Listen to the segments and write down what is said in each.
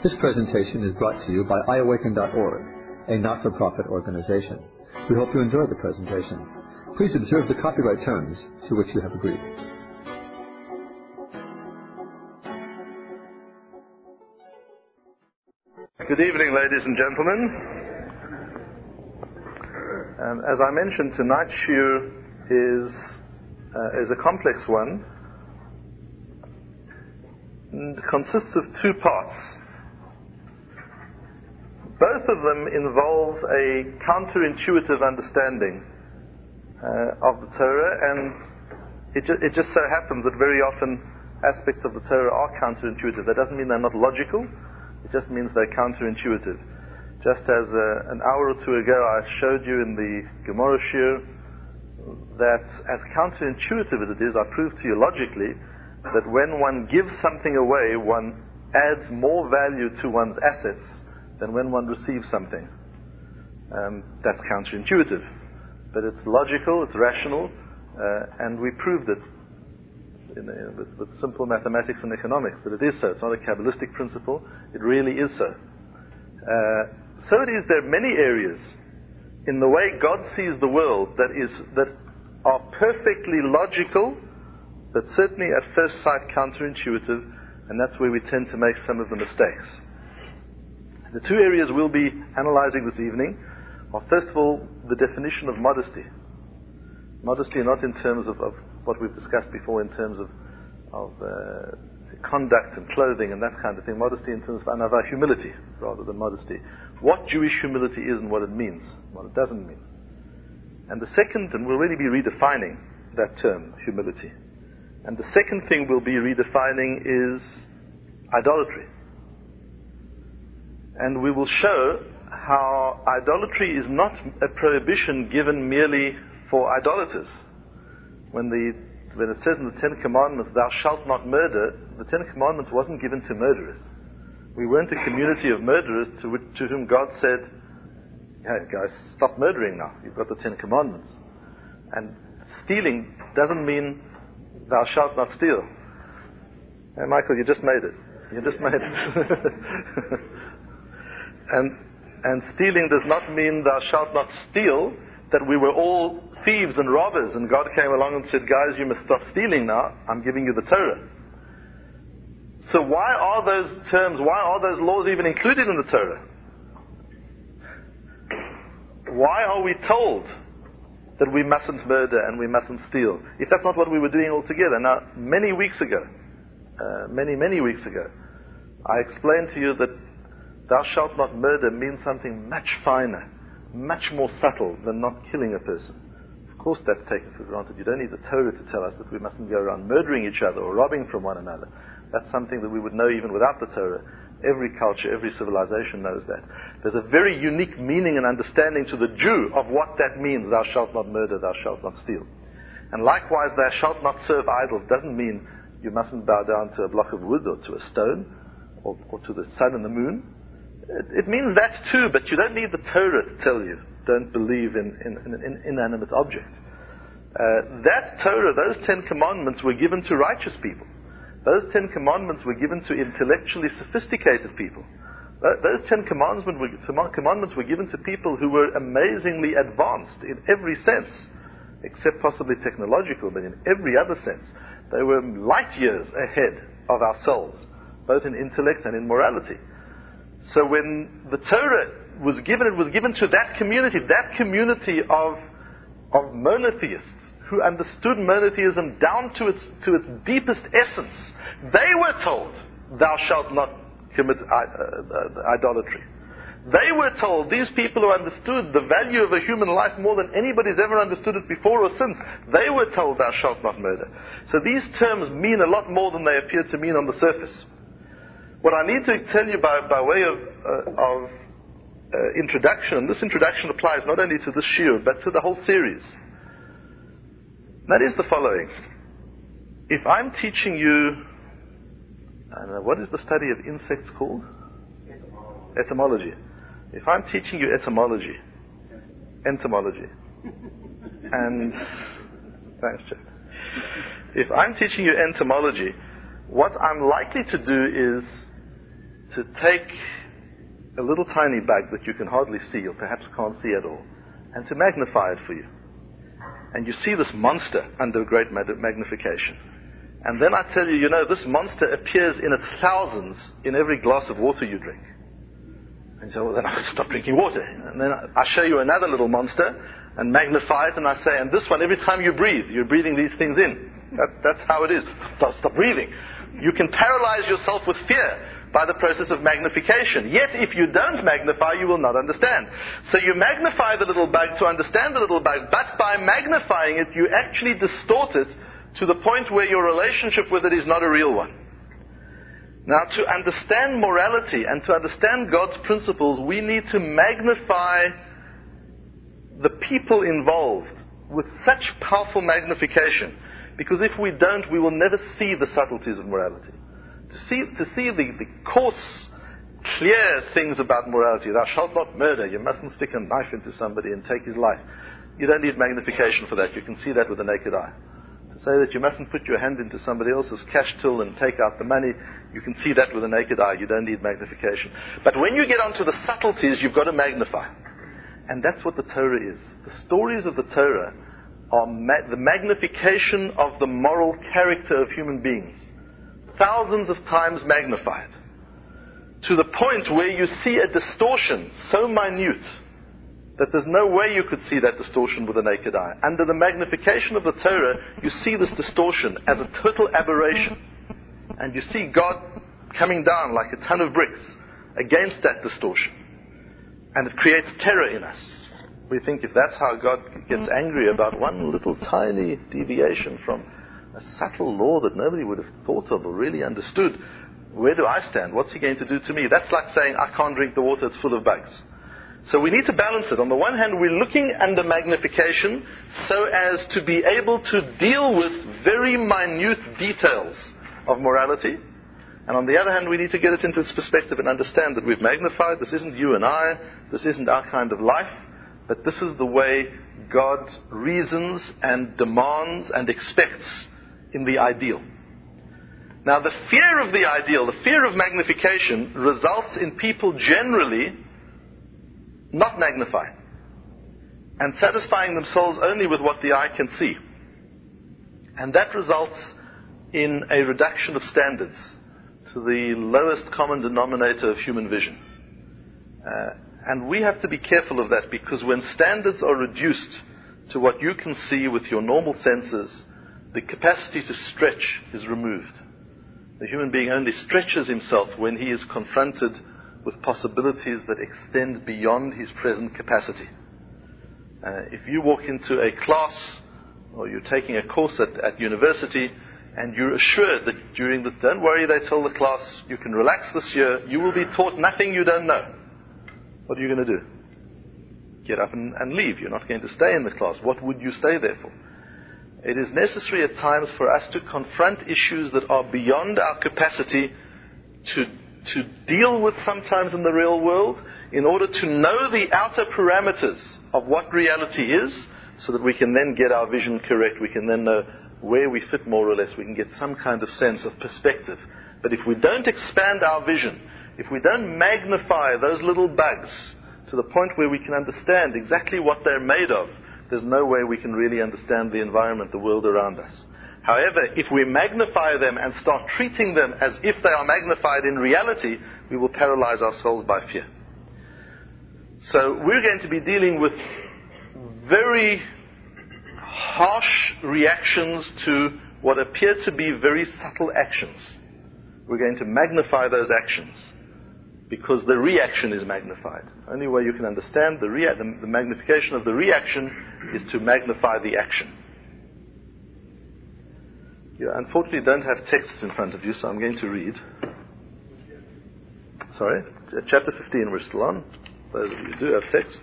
This presentation is brought to you by iAwaken.org, a not-for-profit organization. We hope you enjoy the presentation. Please observe the copyright terms to which you have agreed. Good evening, ladies and gentlemen. As I mentioned, tonight's shiur is a complex one. It consists of two parts. Both of them involve a counterintuitive understanding of the Torah, and it just so happens that very often aspects of the Torah are counterintuitive. That doesn't mean they're not logical, it just means they're counterintuitive. Just as an hour or two ago I showed you in the Gemara shiur that as counterintuitive as it is, I proved to you logically that when one gives something away, one adds more value to one's assets than when one receives something. That's counterintuitive. But it's logical, it's rational, and we proved it with simple mathematics and economics, that it is so. It's not a Kabbalistic principle, it really is so. So it is, there are many areas in the way God sees the world that are perfectly logical, but certainly at first sight counterintuitive, and that's where we tend to make some of the mistakes. The two areas we'll be analyzing this evening are, first of all, the definition of modesty. Modesty not in terms of what we've discussed before in terms of conduct and clothing and that kind of thing. Modesty in terms of anava, humility, rather than modesty. What Jewish humility is and what it means, what it doesn't mean. And the second, and we'll really be redefining that term, humility. And the second thing we'll be redefining is idolatry. And we will show how idolatry is not a prohibition given merely for idolaters. When it says in the Ten Commandments, thou shalt not murder, the Ten Commandments wasn't given to murderers. We weren't a community of murderers to whom God said, hey guys, stop murdering now, you've got the Ten Commandments. And stealing doesn't mean thou shalt not steal. Hey Michael, you just made it. You just made it. And stealing does not mean thou shalt not steal, that we were all thieves and robbers, and God came along and said, guys, you must stop stealing now, I'm giving you the Torah. So why are those terms, why are those laws even included in the Torah? Why are we told that we mustn't murder and we mustn't steal, if that's not what we were doing altogether? Now, many weeks ago, many weeks ago, I explained to you that thou shalt not murder means something much finer, much more subtle than not killing a person. Of course that's taken for granted. You don't need the Torah to tell us that we mustn't go around murdering each other or robbing from one another. That's something that we would know even without the Torah. Every culture, every civilization knows that. There's a very unique meaning and understanding to the Jew of what that means, thou shalt not murder, thou shalt not steal. And likewise, thou shalt not serve idols doesn't mean you mustn't bow down to a block of wood or to a stone or to the sun and the moon. It means that too, but you don't need the Torah to tell you, don't believe in an inanimate object. That Torah, those Ten Commandments were given to righteous people. Those Ten Commandments were given to intellectually sophisticated people. Those Ten Commandments were given to people who were amazingly advanced in every sense, except possibly technological, but in every other sense. They were light years ahead of ourselves, both in intellect and in morality. So when the Torah was given, it was given to that community of monotheists who understood monotheism down to its deepest essence. They were told, thou shalt not commit idolatry. They were told, these people who understood the value of a human life more than anybody's ever understood it before or since, they were told, thou shalt not murder. So these terms mean a lot more than they appear to mean on the surface. What I need to tell you by way of introduction, and this introduction applies not only to this shiur, but to the whole series. That is the following. If I'm teaching you, I don't know, what is the study of insects called? Etymology. If I'm teaching you entomology, and thanks, Jeff. If I'm teaching you entomology, what I'm likely to do is to take a little tiny bug that you can hardly see or perhaps can't see at all and to magnify it for you. And you see this monster under great magnification. And then I tell you, this monster appears in its thousands in every glass of water you drink. And you say, well, then I could stop drinking water. And then I show you another little monster and magnify it, and I say, and this one, every time you breathe, you're breathing these things in. That's how it is. Stop breathing. You can paralyze yourself with fear by the process of magnification. Yet, if you don't magnify, you will not understand. So you magnify the little bug to understand the little bug, but by magnifying it, you actually distort it to the point where your relationship with it is not a real one. Now, to understand morality and to understand God's principles, we need to magnify the people involved with such powerful magnification. Because if we don't, we will never see the subtleties of morality. To see the coarse, clear things about morality, thou shalt not murder, you mustn't stick a knife into somebody and take his life. You don't need magnification for that. You can see that with the naked eye. To say that you mustn't put your hand into somebody else's cash till and take out the money, you can see that with the naked eye. You don't need magnification. But when you get onto the subtleties, you've got to magnify. And that's what the Torah is. The stories of the Torah are the magnification of the moral character of human beings. Thousands of times magnified. To the point where you see a distortion so minute that there's no way you could see that distortion with the naked eye. Under the magnification of the Torah, you see this distortion as a total aberration. And you see God coming down like a ton of bricks against that distortion. And it creates terror in us. We think if that's how God gets angry about one little tiny deviation from a subtle law that nobody would have thought of or really understood, where do I stand? What's he going to do to me? That's like saying, I can't drink the water, it's full of bugs. So we need to balance it. On the one hand, we're looking under magnification so as to be able to deal with very minute details of morality. And on the other hand, we need to get it into its perspective and understand that we've magnified. This isn't you and I. This isn't our kind of life. But this is the way God reasons and demands and expects in the ideal. Now, the fear of the ideal, the fear of magnification, results in people generally not magnifying and satisfying themselves only with what the eye can see. And that results in a reduction of standards to the lowest common denominator of human vision. And we have to be careful of that, because when standards are reduced to what you can see with your normal senses, the capacity to stretch is removed. The human being only stretches himself when he is confronted with possibilities that extend beyond his present capacity. If you walk into a class or you're taking a course at university and you're assured that don't worry, they tell the class, you can relax this year, you will be taught nothing you don't know. What are you going to do? Get up and leave. You're not going to stay in the class. What would you stay there for? It is necessary at times for us to confront issues that are beyond our capacity to deal with sometimes in the real world, in order to know the outer parameters of what reality is, so that we can then get our vision correct. We can then know where we fit more or less. We can get some kind of sense of perspective. But if we don't expand our vision, if we don't magnify those little bugs to the point where we can understand exactly what they're made of, there's no way we can really understand the environment, the world around us. However, if we magnify them and start treating them as if they are magnified in reality, we will paralyze ourselves by fear. So we're going to be dealing with very harsh reactions to what appear to be very subtle actions. We're going to magnify those actions because the reaction is magnified. Only way you can understand the magnification of the reaction is to magnify the action. You unfortunately don't have texts in front of you, so I'm going to read. Sorry? Chapter 15 we're still on. Those of you who do have texts.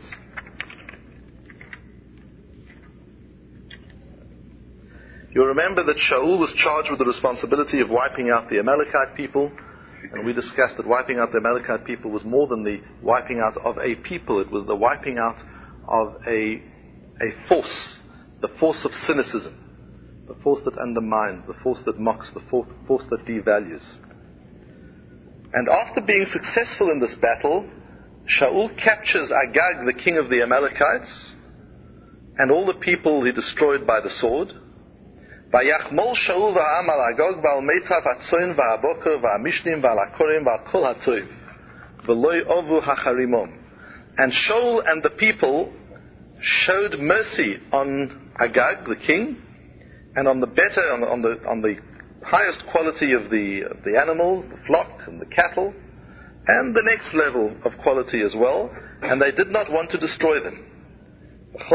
You'll remember that Shaul was charged with the responsibility of wiping out the Amalekite people. And we discussed that wiping out the Amalekite people was more than the wiping out of a people. It was the wiping out of a force. The force of cynicism. The force that undermines. The force that mocks. The force that devalues. And after being successful in this battle, Shaul captures Agag, the king of the Amalekites, and all the people he destroyed by the sword. Vayachmol Shaul va'am al Agag va'al meitav hatzoin va'abokor va'amishnim va'al akorim va'al kol hatzoiv v'loi ovu hacharimom. And Shaul and the people showed mercy on Agag, the king, and on the better, on the highest quality of the animals, the flock and the cattle, and the next level of quality as well, and they did not want to destroy them. But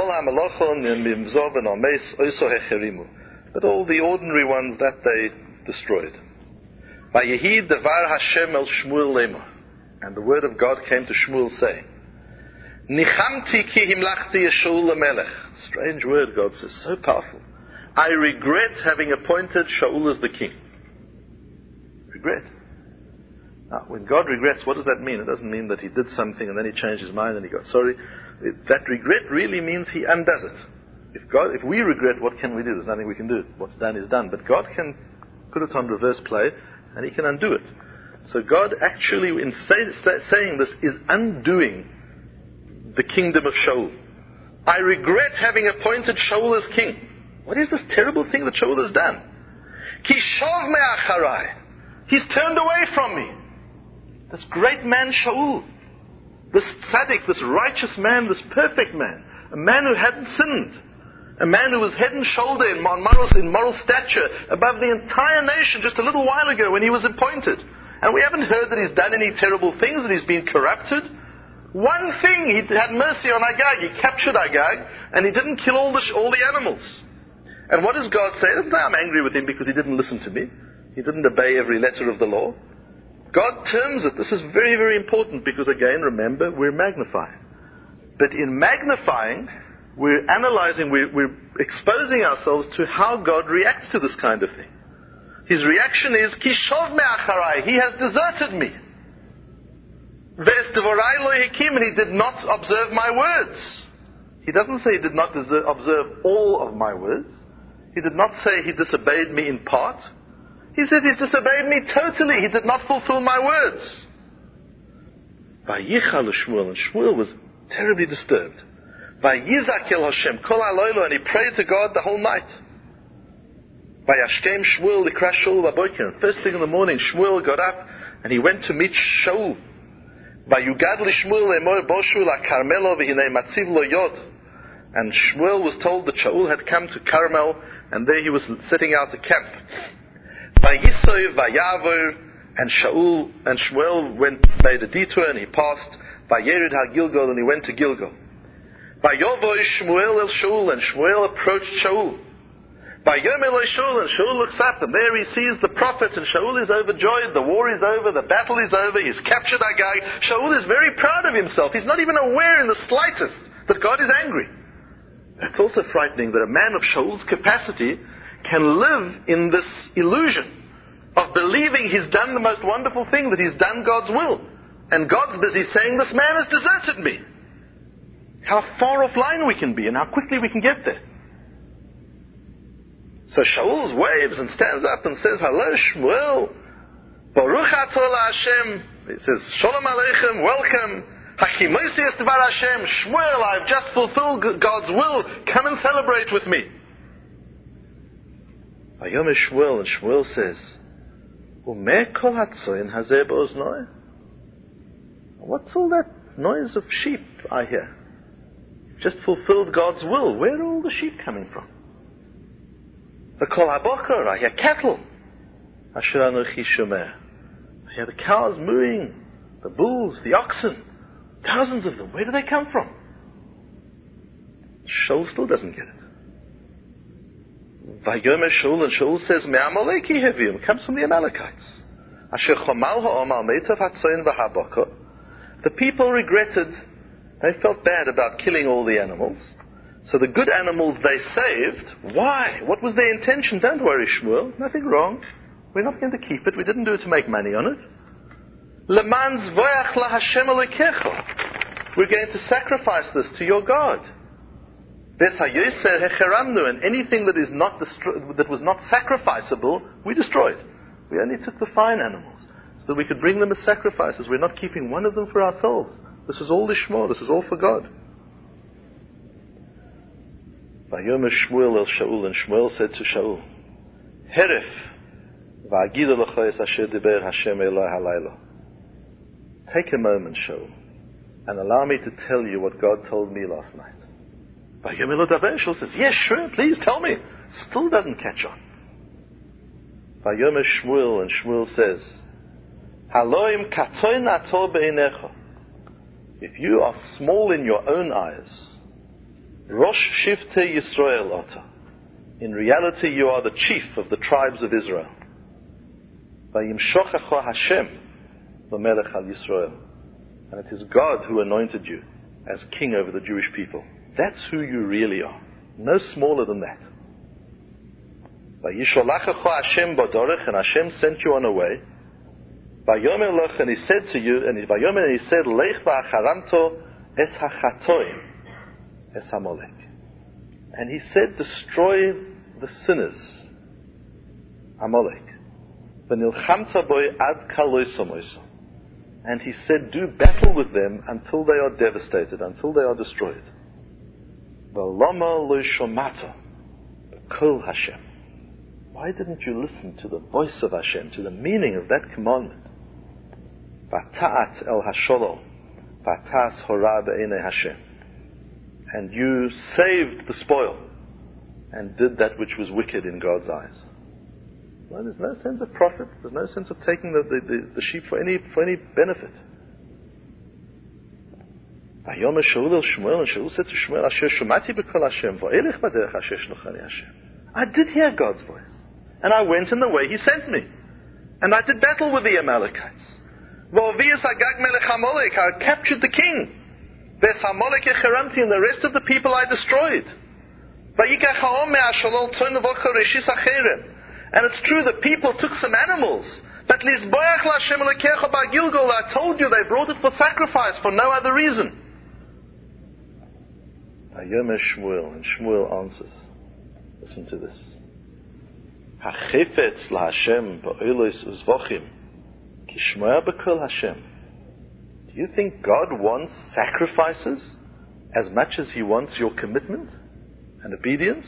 all the ordinary ones that they destroyed. And the word of God came to Shmuel saying, Nichamti ki himlachti Shaul melech. Strange word, God says, so powerful. I regret having appointed Shaul as the king. Regret. Now, when God regrets, what does that mean? It doesn't mean that he did something and then he changed his mind and he got sorry. That regret really means he undoes it. If we regret, what can we do? There's nothing we can do. What's done is done. But God can put it on reverse play and he can undo it. So God actually, in saying this, is undoing the kingdom of Shaul. I regret having appointed Shaul as king. What is this terrible thing that Shaul has done? Ki shav me'acharai. He's turned away from me. This great man Shaul, this tzaddik, this righteous man, this perfect man, a man who hadn't sinned, a man who was head and shoulder in moral stature above the entire nation just a little while ago when he was appointed. And we haven't heard that he's done any terrible things, that he's been corrupted. One thing, he had mercy on Agag. He captured Agag and he didn't kill all the animals. And what does God say? He doesn't say, I'm angry with him because he didn't listen to me. He didn't obey every letter of the law. God terms it. This is very, very important because, again, remember, we're magnifying. But in magnifying, we're analyzing, we're exposing ourselves to how God reacts to this kind of thing. His reaction is, Ki shov me'acharai. He has deserted me. Ve'es devorai lo hikim, and he did not observe my words. He doesn't say he did not observe all of my words. He did not say he disobeyed me in part. He says he's disobeyed me totally. He did not fulfill my words. Vayichal Shmuel, and Shmuel was terribly disturbed. Vayizak el Hashem kol halaylo, and he prayed to God the whole night. Vayashkem Shmuel likra Shaul baboker. First thing in the morning, Shmuel got up and he went to meet Shaul. Vayugad li Shmuel emor boshu la Carmelo v'hinei matziv lo yod. And Shmuel was told that Shaul had come to Carmel, and there he was setting out a camp. Vayisoy vayavor, and Shmuel made a detour and he passed. Vayerid ha-Gilgal, and he went to Gilgal. Vayovoy Shmuel el Shaul, and Shmuel approached Shaul. Vayomer lo Shaul, and Shaul looks up, and there he sees the prophet, and Shaul is overjoyed. The war is over, the battle is over, he's captured Agag. Shaul is very proud of himself. He's not even aware in the slightest that God is angry. It's also frightening that a man of Shaul's capacity can live in this illusion of believing he's done the most wonderful thing, that he's done God's will. And God's busy saying, this man has deserted me. How far offline we can be and how quickly we can get there. So Shaul waves and stands up and says, hello Shmuel, Baruch atah Hashem. He says, Shalom Aleichem, welcome. Hakimoisi es dvar Hashem, Shmuel, I've just fulfilled God's will. Come and celebrate with me. Vayomer Shmuel, and Shmuel says, Umeh kol hatzoyin hazeh ba'oznoi? What's all that noise of sheep I hear? Just fulfilled God's will. Where are all the sheep coming from? The kol habokor, I hear cattle. Asher anochi shomeh. I hear the cows mooing, the bulls, the oxen. Thousands of them. Where do they come from? Shaul still doesn't get it. Vayomer Shaul, and Shaul says, Me'amaleki hevium, comes from the Amalekites. Asher chomal ha'omal meitav hatzoyin v'habokor. The people regretted, they felt bad about killing all the animals. So the good animals they saved, why? What was their intention? Don't worry, Shmuel, nothing wrong. We're not going to keep it. We didn't do it to make money on it. Leman zvoyach la Hashem alekecho. We're going to sacrifice this to your God. Ves hayoser hecheramnu, and anything that is not that was not sacrificable, we destroyed. We only took the fine animals. so that we could bring them as sacrifices. We're not keeping one of them for ourselves. This is all Lishmo, this is all for God. Vayomer Shmuel el Shaul, and Shmuel said to Shaul, Heref, va'agida l'cha es asher diber Hashem Eloi halayla. Take a moment, Shaul, and allow me to tell you what God told me last night. Vayomer lo daber, Shaul says, yes, sure, please tell me. Still doesn't catch on. Vayomer Shmuel, and Shmuel says, Haloim katoin ato be'inecha. If you are small in your own eyes, Rosh Shivtei Yisrael ata. In reality, you are the chief of the tribes of Israel. Vayimshochacha Hashem v'melech al Yisrael. And it is God who anointed you as king over the Jewish people. That's who you really are. No smaller than that. Vayisholachcha Hashem b'dorech, and Hashem sent you on a way. Vayomer loch, and He said to you, and He said, Lech va'acharamto es hachatoim es Amalek. And He said, destroy the sinners, Amalek. V'nilchamta boi ad kaloisomoiso. And He said, do battle with them until they are devastated, until they are destroyed. V'lama lo shomata kol Hashem. Why didn't you listen to the voice of Hashem, to the meaning of that commandment? Vata'at el hasholol, vatas hora be'enei Hashem. And you saved the spoil and did that which was wicked in God's eyes. Well, there's no sense of profit. There's no sense of taking the sheep for any benefit. Vayomer Shaul el Shmuel, and Shaul said to Shmuel, Asher shumati b'kol Hashem, va'elech b'derech asher shlochani Hashem. I did hear God's voice, and I went in the way He sent me, and I did battle with the Amalekites. V'ovias agag melech Amalek, I captured the king. Ves Amalek echeramti, and the rest of the people I destroyed. Vayikach ha'om me'asholol tzon v'ocho reshis acherem. And it's true that people took some animals, but Lizboach la'Hashem Elokecha ba'Gilgal, I told you they brought it for sacrifice, for no other reason. Vayomer Shmuel, and Shmuel answers. Listen to this. Hachefetz la'Hashem ba'olos uzvochim ki shmoya b'kol Hashem. Do you think God wants sacrifices as much as He wants your commitment and obedience?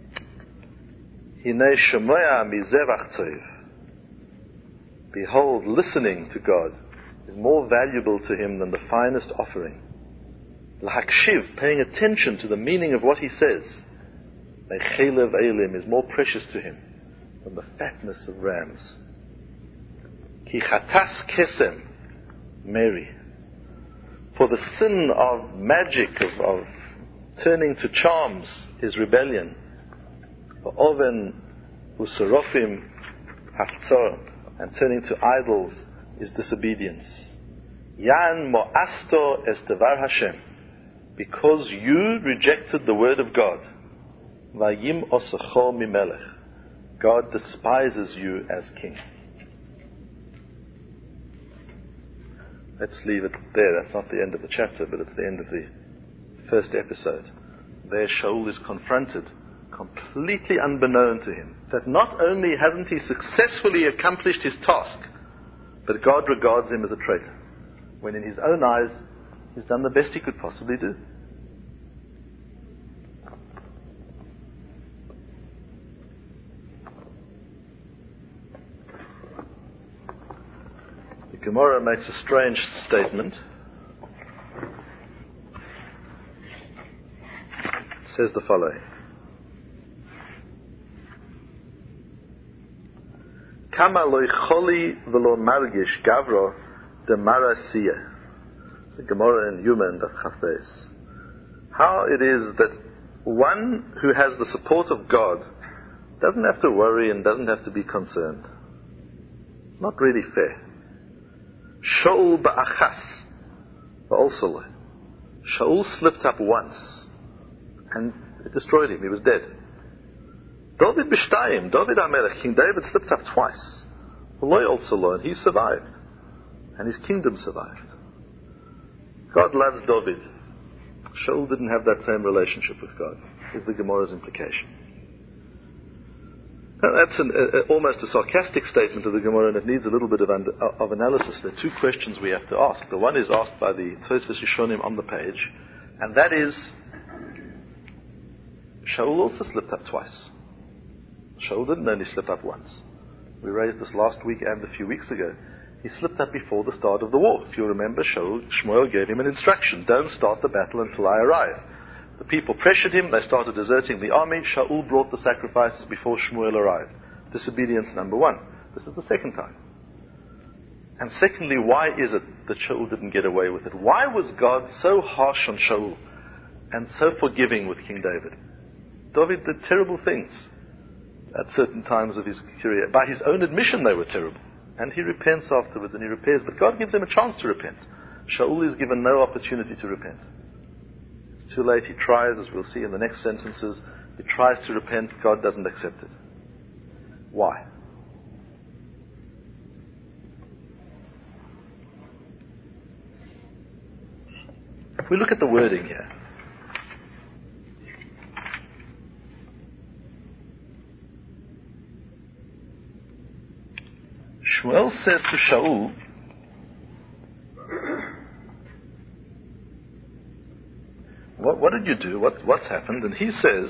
Hinei shemoya mizevach tov. Behold, listening to God is more valuable to Him than the finest offering. L'hakshiv, paying attention to the meaning of what He says. Chelev elim is more precious to Him than the fatness of rams. Ki chatas kesem, Mary. For the sin of magic, of turning to charms, is rebellion. Oven userofim haftzor, and turning to idols is disobedience. Yan mo'asto es devar Hashem, because you rejected the word of God. Vayim osecho mimelech, God despises you as king. Let's leave it there. That's not the end of the chapter, but it's the end of the first episode. There Shaul is confronted, completely unbeknown to him, that not only hasn't he successfully accomplished his task, but God regards him as a traitor, when in his own eyes he's done the best he could possibly do. The Gemara makes a strange statement. It says the following. Kama lo choli v'lo margish gavro de marasiyah. It's the Gemara in Yuma and Daf Chaf Beis. How it is that one who has the support of God doesn't have to worry and doesn't have to be concerned. It's not really fair. Shaul ba'achas va'olsolo. Shaul slipped up once and it destroyed him. He was dead. David b'shtayim, David HaMelech, King David slipped up twice. V'lo also, and he survived. And his kingdom survived. God loves David. Shaul didn't have that same relationship with God, is the Gemara's implication. That's almost a sarcastic statement of the Gemara, and it needs a little bit of analysis. There are two questions we have to ask. The one is asked by the Tosfos Rishonim on the page, and that is, Shaul also slipped up twice. Shaul didn't only slip up once. We raised this last week and a few weeks ago. He slipped up before the start of the war. If you remember, Shmuel gave him an instruction: don't start the battle until I arrive. The people pressured him, they started deserting the army. Shaul brought the sacrifices before Shmuel arrived. Disobedience number one. This is the second time. And secondly, why is it that Shaul didn't get away with it? Why was God so harsh on Shaul and so forgiving with King David? David did terrible things at certain times of his career. By his own admission, they were terrible. And he repents afterwards, and he repairs. But God gives him a chance to repent. Shaul is given no opportunity to repent. It's too late. He tries, as we'll see in the next sentences. He tries to repent. God doesn't accept it. Why? If we look at the wording here, Shmuel says to Shaul, what did you do? What's happened? And he says,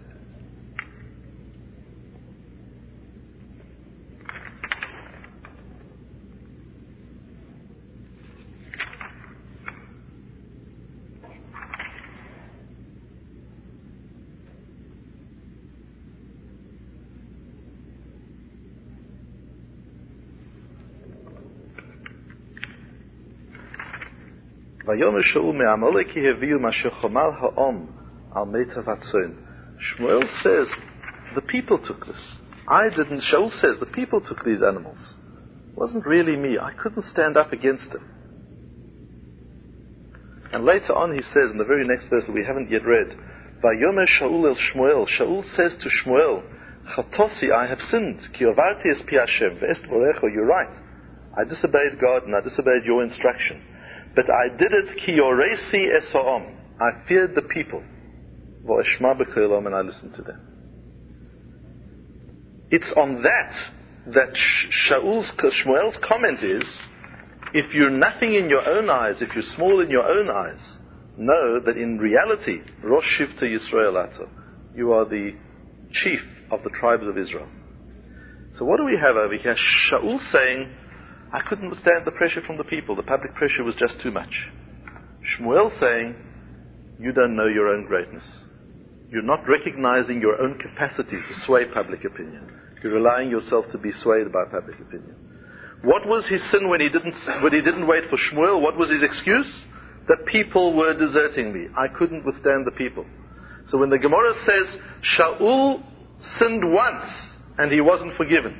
Shmuel says, the people took this. I didn't. Shaul says, the people took these animals. It wasn't really me. I couldn't stand up against them. And later on he says, in the very next verse that we haven't yet read, Vayomer Shaul el Shmuel. Shaul says to Shmuel, Chatosi, I have sinned. Ki ovarti es pi Hashem, ve'est vorecho, you're right. I disobeyed God and I disobeyed your instruction. But I did it ki yoresi es ha'om. I feared the people. V'eshma b'kolam, and I listened to them. It's on that Shmuel's comment is, if you're nothing in your own eyes, if you're small in your own eyes, know that in reality, Rosh Shivta Yisrael Ato, you are the chief of the tribes of Israel. So what do we have over here? Shaul saying, I couldn't withstand the pressure from the people. The public pressure was just too much. Shmuel saying, you don't know your own greatness. You're not recognizing your own capacity to sway public opinion. You're allowing yourself to be swayed by public opinion. What was his sin when he didn't wait for Shmuel? What was his excuse? The people were deserting me. I couldn't withstand the people. So when the Gemara says, Shaul sinned once and he wasn't forgiven.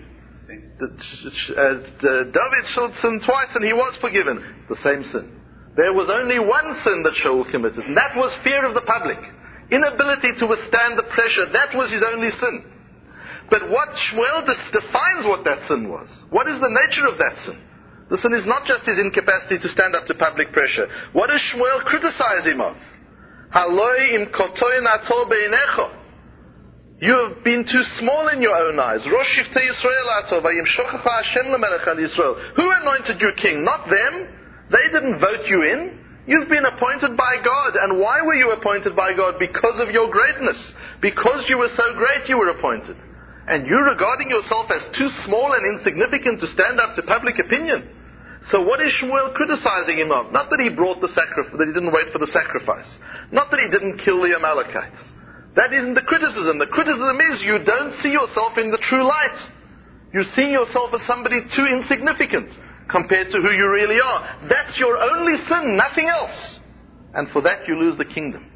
David sinned twice and he was forgiven. The same sin. There was only one sin that Shaul committed, and that was fear of the public. Inability to withstand the pressure. That was his only sin. But what Shmuel defines what that sin was. What is the nature of that sin? The sin is not just his incapacity to stand up to public pressure. What does Shmuel criticize him of? Haloi im kotoin ato beinecho. You have been too small in your own eyes. Rosh Shivta Yisrael ato vayim shochacha Hashem lemelech al Yisrael. Who anointed you king? Not them. They didn't vote you in. You've been appointed by God. And why were you appointed by God? Because of your greatness. Because you were so great, you were appointed. And you're regarding yourself as too small and insignificant to stand up to public opinion. So what is Shmuel criticizing him of? Not that he brought the sacrifice, that he didn't wait for the sacrifice. Not that he didn't kill the Amalekites. That isn't the criticism. The criticism is you don't see yourself in the true light. You're seeing yourself as somebody too insignificant compared to who you really are. That's your only sin, nothing else. And for that you lose the kingdom.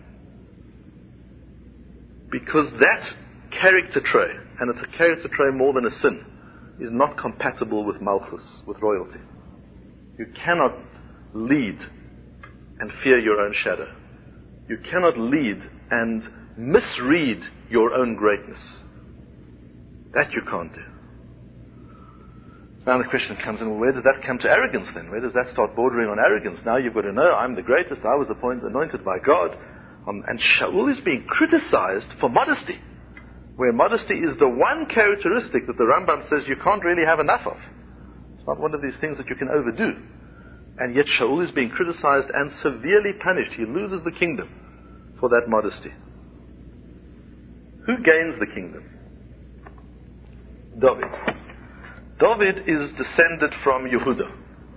Because that character trait, and it's a character trait more than a sin, is not compatible with Malchus, with royalty. You cannot lead and fear your own shadow. You cannot lead and misread your own greatness. That you can't do. Now the question comes in, well, where does that come to arrogance then? Where does that start bordering on arrogance? Now you've got to know, I'm the greatest, I was anointed by God. And Shaul is being criticized for modesty. where modesty is the one characteristic that the Rambam says you can't really have enough of. It's not one of these things that you can overdo. And yet Shaul is being criticized and severely punished. He loses the kingdom for that modesty. Who gains the kingdom? David. David is descended from Yehuda.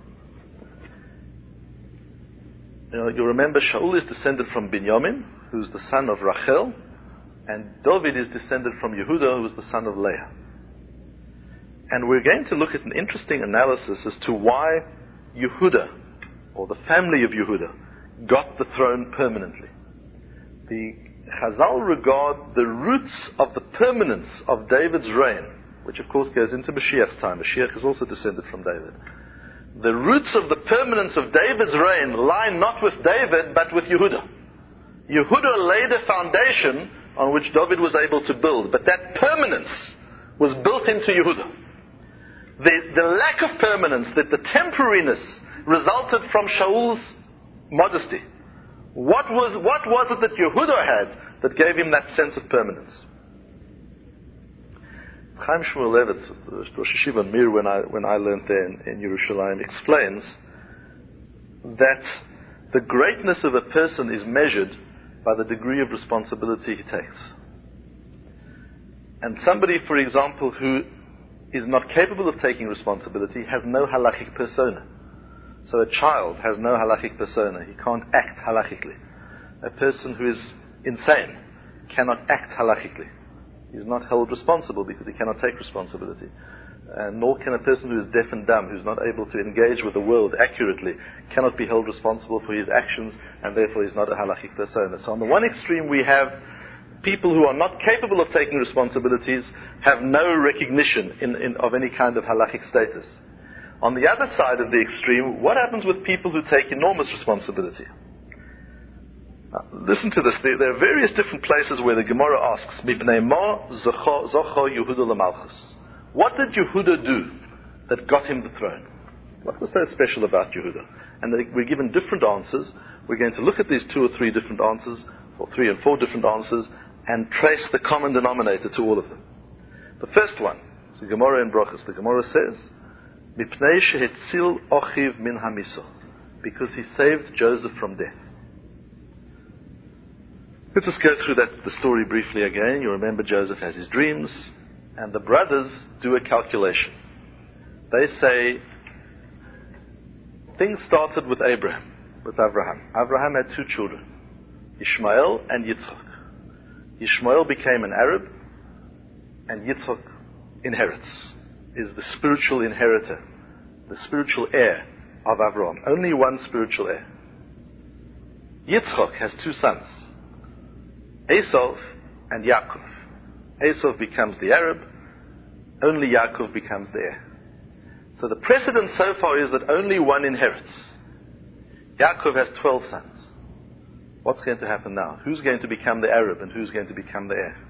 You remember Shaul is descended from Binyamin, who's the son of Rachel, and David is descended from Yehuda, who was the son of Leah. And we're going to look at an interesting analysis as to why Yehuda, or the family of Yehuda, got the throne permanently. The Chazal regard the roots of the permanence of David's reign, which of course goes into Mashiach's time. Mashiach is also descended from David. The roots of the permanence of David's reign lie not with David, but with Yehuda. Yehuda laid a foundation on which David was able to build, but that permanence was built into Yehuda. The lack of permanence, the temporariness, resulted from Shaul's modesty. What was it that Yehuda had that gave him that sense of permanence? Chaim Shmulevitz, Rosh Yeshiva Mir, when I learned there in Yerushalayim, explains that the greatness of a person is measured by the degree of responsibility he takes. And somebody, for example, who is not capable of taking responsibility has no halachic persona. So a child has no halachic persona. He can't act halachically. A person who is insane cannot act halachically. He's not held responsible because he cannot take responsibility. Nor can a person who is deaf and dumb, who's not able to engage with the world accurately, cannot be held responsible for his actions, and therefore he's not a halachic persona. So on the one extreme we have people who are not capable of taking responsibilities, have no recognition of any kind of halachic status. On the other side of the extreme, what happens with people who take enormous responsibility? Listen to this. There are various different places where the Gemara asks, Mipnei ma zocho Yehuda l'malchus. What did Yehuda do that got him the throne? What was so special about Yehuda? And we're given different answers. We're going to look at these 2 or 3 different answers, or 3 and 4 different answers, and trace the common denominator to all of them. The first one, so Gemara in Brachos, the Gemara says, Mipnei shehetzil ochiv min hamiso, because he saved Joseph from death. Let's just go through the story briefly again. You remember Joseph has his dreams, and the brothers do a calculation. They say, things started with Abraham, with Avraham. Avraham had 2 children, Ishmael and Yitzchak. Ishmael became an Arab, and Yitzchak inherits, is the spiritual inheritor, the spiritual heir of Avraham. Only one spiritual heir. Yitzchak has 2 sons, Esau and Yaakov. Esau becomes the Arab, only Yaakov becomes the heir. So the precedent so far is that only one inherits. Yaakov has 12 sons. What's going to happen now? Who's going to become the Arab and who's going to become the heir?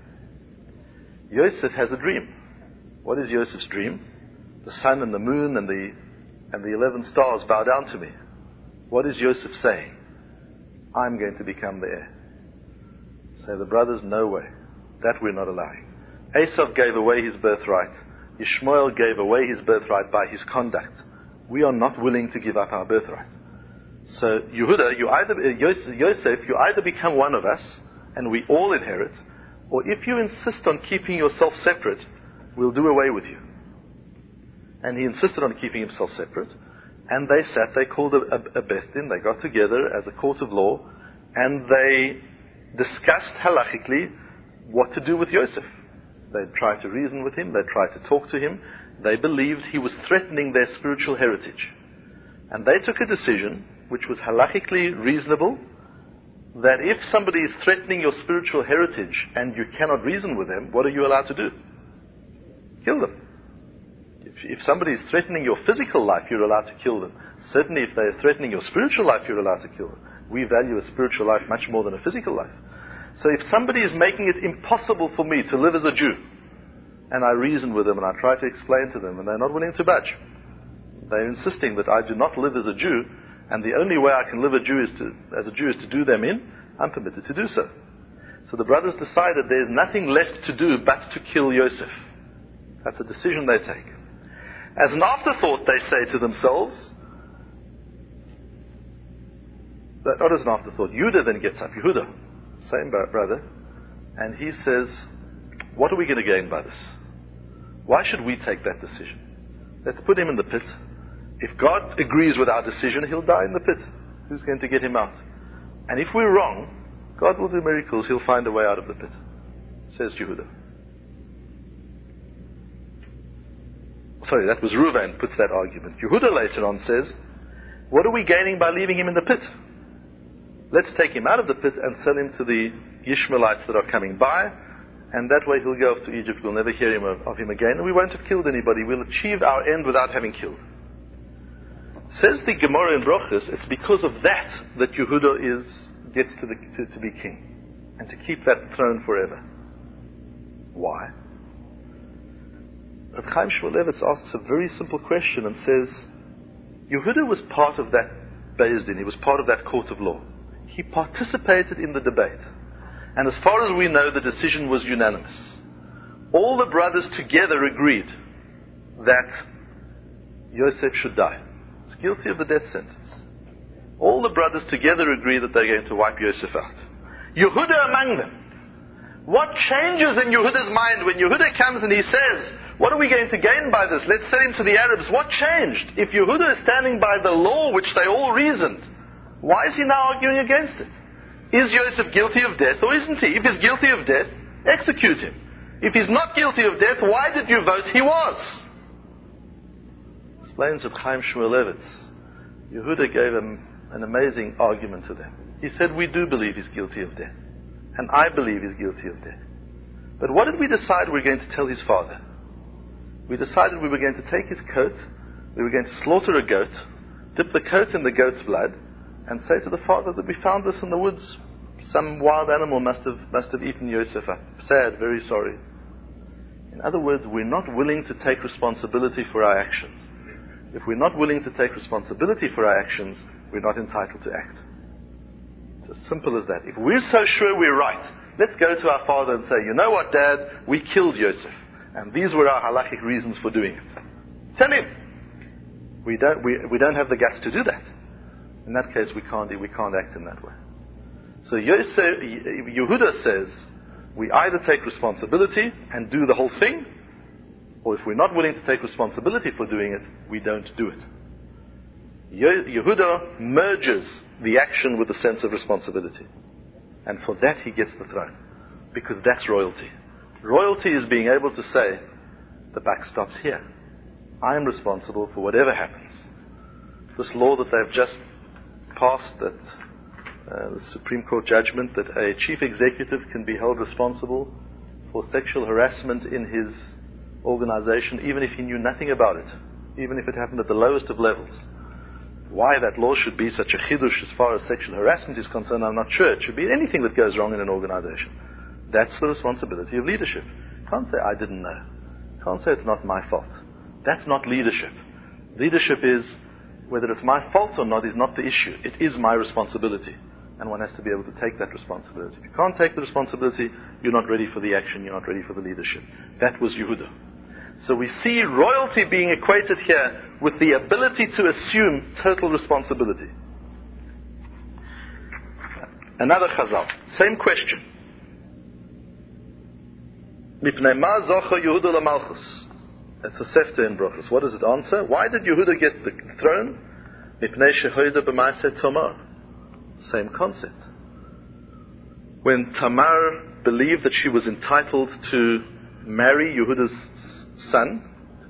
Yosef has a dream. What is Yosef's dream? The sun and the moon and the 11 stars bow down to me. What is Yosef saying? I'm going to become the heir. Say the brothers, no way. That we're not allowing. Esau gave away his birthright. Ishmael gave away his birthright by his conduct. We are not willing to give up our birthright. So Yehuda, Yosef, you either become one of us and we all inherit, or if you insist on keeping yourself separate, we'll do away with you. And he insisted on keeping himself separate, and they called a Beth Din, they got together as a court of law, and they discussed halachically what to do with Yosef. They tried to reason with him, they tried to talk to him, they believed he was threatening their spiritual heritage. And they took a decision, which was halachically reasonable, that if somebody is threatening your spiritual heritage and you cannot reason with them, what are you allowed to do? Kill them. If somebody is threatening your physical life, you're allowed to kill them. Certainly if they're threatening your spiritual life, you're allowed to kill them. We value a spiritual life much more than a physical life. So if somebody is making it impossible for me to live as a Jew, and I reason with them and I try to explain to them, and they're not willing to budge, they're insisting that I do not live as a Jew, and the only way I can live as a Jew is to do them in, I'm permitted to do so. So the brothers decided there's nothing left to do but to kill Yosef. That's a decision they take. As an afterthought, they say to themselves, not as an afterthought, Yehuda then gets up, Yehuda, same brother, and he says, what are we going to gain by this? Why should we take that decision? Let's put him in the pit. If God agrees with our decision, he'll die in the pit. Who's going to get him out? And if we're wrong, God will do miracles. He'll find a way out of the pit, says Yehuda. Sorry, that was Reuven puts that argument. Yehuda later on says, what are we gaining by leaving him in the pit? Let's take him out of the pit and sell him to the Ishmaelites that are coming by, and that way he'll go off to Egypt. We'll never hear of him again, and we won't have killed anybody. We'll achieve our end without having killed. Says the Gemara in Brochus, it's because of that Yehuda gets to be king, and to keep that throne forever. Why? Rav Chaim Shmulevitz asks a very simple question and says, Yehuda was part of that Beis Din, he was part of that court of law. He participated in the debate. And as far as we know, the decision was unanimous. All the brothers together agreed that Yosef should die. He's guilty of the death sentence. All the brothers together agree that they're going to wipe Yosef out. Yehuda among them. What changes in Yehuda's mind when Yehuda comes and he says, what are we going to gain by this? Let's sell him to the Arabs. What changed? If Yehuda is standing by the law which they all reasoned, why is he now arguing against it? Is Yosef guilty of death or isn't he? If he's guilty of death, execute him. If he's not guilty of death, why did you vote he was? Explains Reb Chaim Shmulevitz. Yehuda gave him an amazing argument to them. He said, we do believe he's guilty of death. And I believe he's guilty of death. But what did we decide we were going to tell his father? We decided we were going to take his coat, we were going to slaughter a goat, dip the coat in the goat's blood, and say to the father that we found this in the woods. Some wild animal must have eaten Yosef up. Sad, very sorry. In other words, we're not willing to take responsibility for our actions. If we're not willing to take responsibility for our actions, we're not entitled to act. It's as simple as that. If we're so sure we're right, let's go to our father and say, you know what, Dad, we killed Yosef, and these were our halachic reasons for doing it. Tell him. We don't have the guts to do that. In that case, we can't act in that way. So Yehuda says, we either take responsibility and do the whole thing, or if we're not willing to take responsibility for doing it, we don't do it. Yehuda merges the action with the sense of responsibility. And for that he gets the throne. Because that's royalty. Royalty is being able to say, the buck stops here. I am responsible for whatever happens. This law that they've just passed, that the Supreme Court judgment that a chief executive can be held responsible for sexual harassment in his organization, even if he knew nothing about it, even if it happened at the lowest of levels. Why that law should be such a chidush as far as sexual harassment is concerned, I'm not sure. It should be anything that goes wrong in an organization. That's the responsibility of leadership. Can't say I didn't know. Can't say it's not my fault. That's not leadership. Leadership is, whether it's my fault or not is not the issue. It is my responsibility. And one has to be able to take that responsibility. If you can't take the responsibility, you're not ready for the action, you're not ready for the leadership. That was Yehuda. So we see royalty being equated here with the ability to assume total responsibility. Another chazal, same question. Mipnei ma zocha Yehuda lamalchus. That's a sefta in Brochus. What does it answer? Why did Yehuda get the throne? Mipnei shehoida b'maaseh Tamar. Same concept. When Tamar believed that she was entitled to marry Yehuda's son,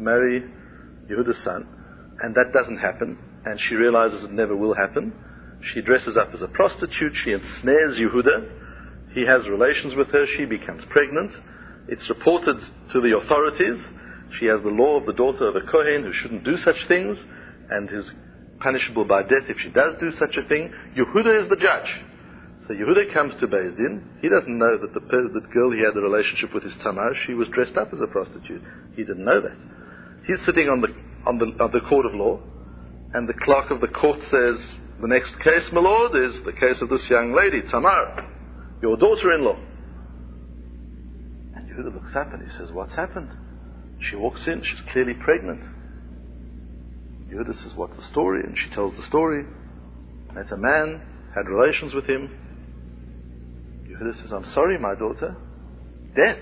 and that doesn't happen, and she realizes it never will happen, she dresses up as a prostitute, she ensnares Yehuda, he has relations with her, she becomes pregnant, it's reported to the authorities, she has the law of the daughter of a Kohen who shouldn't do such things, and is punishable by death if she does do such a thing. Yehuda is the judge. So Yehuda comes to Beis Din. He doesn't know that the girl he had a relationship with is Tamar. She was dressed up as a prostitute. He didn't know that. He's sitting on the court of law, and the clerk of the court says, the next case, my lord, is the case of this young lady, Tamar, your daughter-in-law. Yehuda looks up and he says, what's happened? She walks in, she's clearly pregnant. Yehuda says, what's the story? And she tells the story. Met a man, had relations with him. Yehuda says, I'm sorry, my daughter. Death.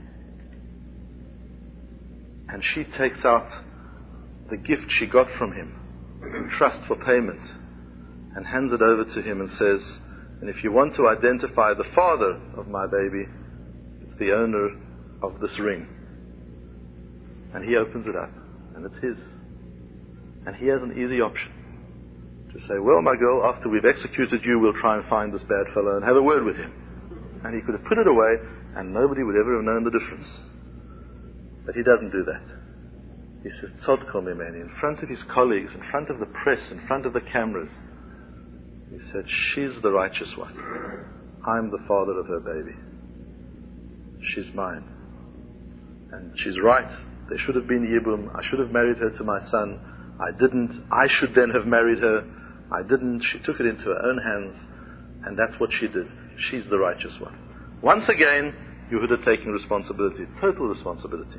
And she takes out the gift she got from him in trust for payment and hands it over to him and says, and if you want to identify the father of my baby, it's the owner of this ring. And he opens it up and it's his. And he has an easy option to say, well, my girl, after we've executed you, we'll try and find this bad fellow and have a word with him. And he could have put it away and nobody would ever have known the difference. But he doesn't do that. He says, Tzodko Mimeni, in front of his colleagues, in front of the press, in front of the cameras. He said, she's the righteous one. I'm the father of her baby. She's mine. And she's right. There should have been Yibum. I should have married her to my son. I didn't. I should then have married her. I didn't. She took it into her own hands. And that's what she did. She's the righteous one. Once again, Yehuda taking responsibility, total responsibility.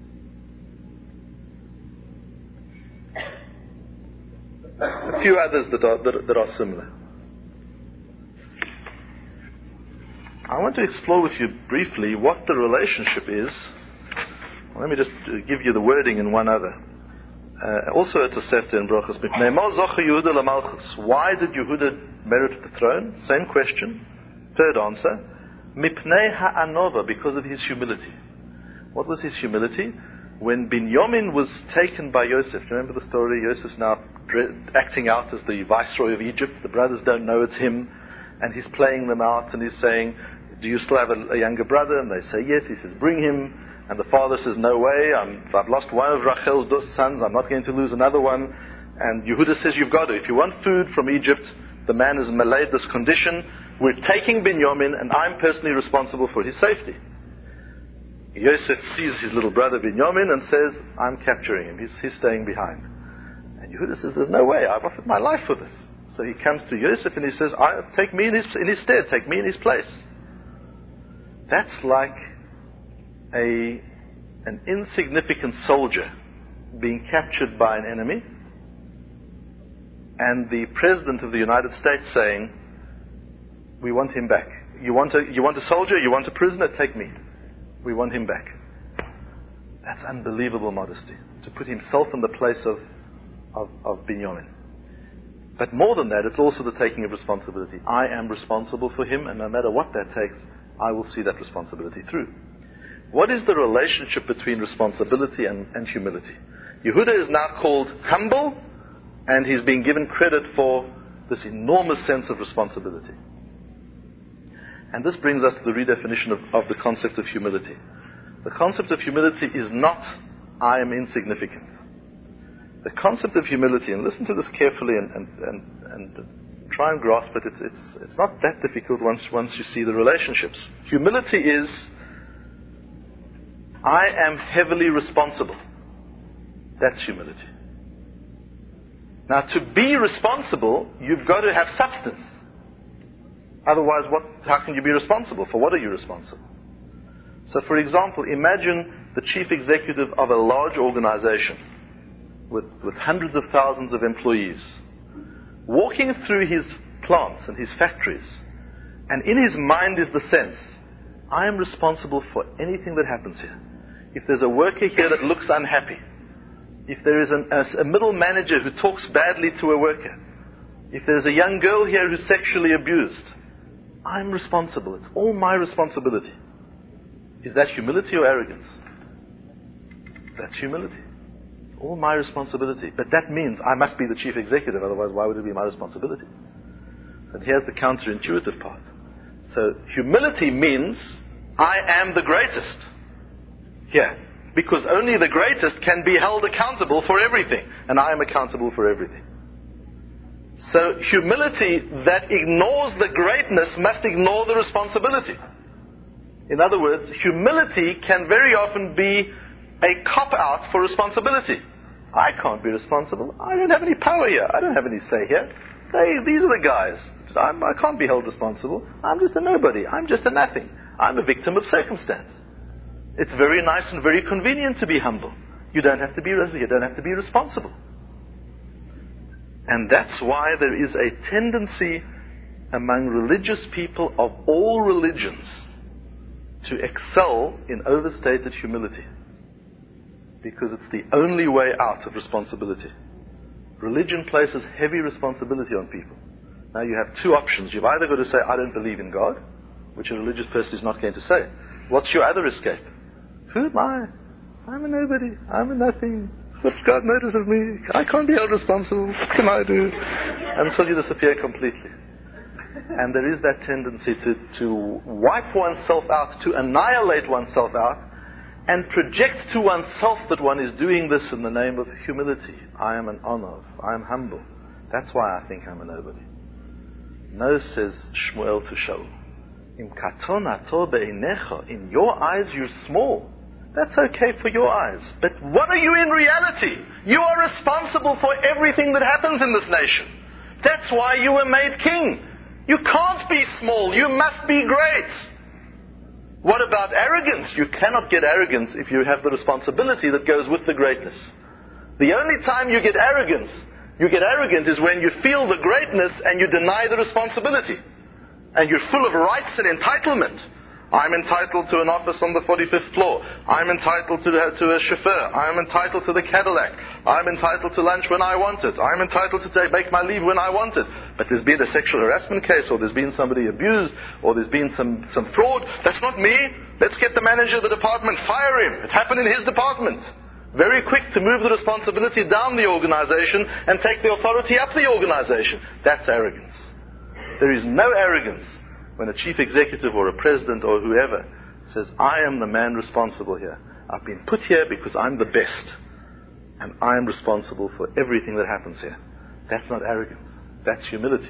A few others that are similar. I want to explore with you briefly what the relationship is. Let me just give you the wording in one other. Also at Tosefta in Brachos. Why did Yehuda merit the throne? Same question. Third answer. Mipnei ha'anova, because of his humility. What was his humility? When Binyamin was taken by Yosef, do you remember the story? Yosef's now acting out as the viceroy of Egypt. The brothers don't know it's him. And he's playing them out and he's saying, do you still have a younger brother? And they say, yes. He says, bring him. And the father says, no way. I've lost one of Rachel's sons. I'm not going to lose another one. And Yehuda says, you've got to. If you want food from Egypt, the man has malayed this condition. We're taking Binyamin and I'm personally responsible for his safety. Yosef sees his little brother Binyamin and says, I'm capturing him. He's staying behind. And Yehuda says, there's no way. I've offered my life for this. So he comes to Yosef and he says, take me in his stead. Take me in his place. That's like an insignificant soldier being captured by an enemy and the President of the United States saying, we want him back. You want a soldier? You want a prisoner? Take me. We want him back. That's unbelievable modesty. To put himself in the place of Binyamin. But more than that, it's also the taking of responsibility. I am responsible for him, and no matter what that takes, I will see that responsibility through. What is the relationship between responsibility and humility? Yehuda is now called humble, and he's being given credit for this enormous sense of responsibility. And this brings us to the redefinition of the concept of humility. The concept of humility is not, I am insignificant. The concept of humility, and listen to this carefully and try and grasp it, it's not that difficult once you see the relationships. Humility is, I am heavily responsible. That's humility. Now, to be responsible, you've got to have substance. Otherwise, how can you be responsible? For what are you responsible? So, for example, imagine the chief executive of a large organization with hundreds of thousands of employees walking through his plants and his factories, and in his mind is the sense, I am responsible for anything that happens here. If there's a worker here that looks unhappy, if there is a middle manager who talks badly to a worker, if there's a young girl here who's sexually abused, I'm responsible. It's all my responsibility. Is that humility or arrogance? That's humility. It's all my responsibility. But that means I must be the chief executive, otherwise why would it be my responsibility? And here's the counterintuitive part. So humility means I am the greatest. Here. Because only the greatest can be held accountable for everything. And I am accountable for everything. So humility that ignores the greatness must ignore the responsibility. In other words, humility can very often be a cop-out for responsibility. I can't be responsible. I don't have any power here. I don't have any say here. These are the guys. I can't be held responsible. I'm just a nobody. I'm just a nothing. I'm a victim of circumstance. It's very nice and very convenient to be humble. You don't have to be responsible. And that's why there is a tendency among religious people of all religions to excel in overstated humility. Because it's the only way out of responsibility. Religion places heavy responsibility on people. Now you have two options. You've either got to say, I don't believe in God, which a religious person is not going to say. What's your other escape? Who am I? I'm a nobody. I'm a nothing. What's God notice of me? I can't be held responsible. What can I do? Until you disappear completely. And there is that tendency to wipe oneself out, to annihilate oneself out, and project to oneself that one is doing this in the name of humility. I am an honor. I am humble. That's why I think I'm a nobody. No, says Shmuel to Shaul. Im katon ato be'einecha. In your eyes you're small. That's okay for your eyes. But what are you in reality? You are responsible for everything that happens in this nation. That's why you were made king. You can't be small. You must be great. What about arrogance? You cannot get arrogance if you have the responsibility that goes with the greatness. The only time you get arrogant is when you feel the greatness and you deny the responsibility. And you're full of rights and entitlement. I'm entitled to an office on the 45th floor. I'm entitled to a chauffeur. I'm entitled to the Cadillac. I'm entitled to lunch when I want it. I'm entitled to make my leave when I want it. But there's been a sexual harassment case, or there's been somebody abused, or there's been some fraud. That's not me. Let's get the manager of the department. Fire him. It happened in his department. Very quick to move the responsibility down the organization and take the authority up the organization. That's arrogance. There is no arrogance when a chief executive or a president or whoever says, I am the man responsible here. I've been put here because I'm the best. And I'm responsible for everything that happens here. That's not arrogance. That's humility.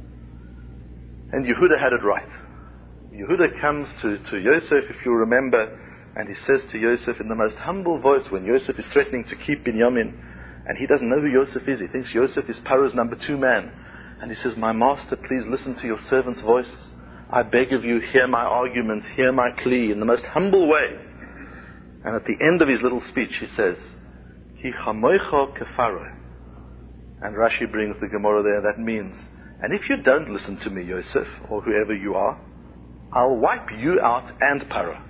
And Yehuda had it right. Yehuda comes to Yosef, if you remember, and he says to Yosef in the most humble voice, when Yosef is threatening to keep Binyamin, and he doesn't know who Yosef is. He thinks Yosef is Paro's number 2 man. And he says, my master, please listen to your servant's voice. I beg of you, hear my argument, hear my plea, in the most humble way. And at the end of his little speech, he says, Ki chamoicha kefaro. And Rashi brings the Gemara there. That means, and if you don't listen to me, Yosef, or whoever you are, I'll wipe you out and Paro.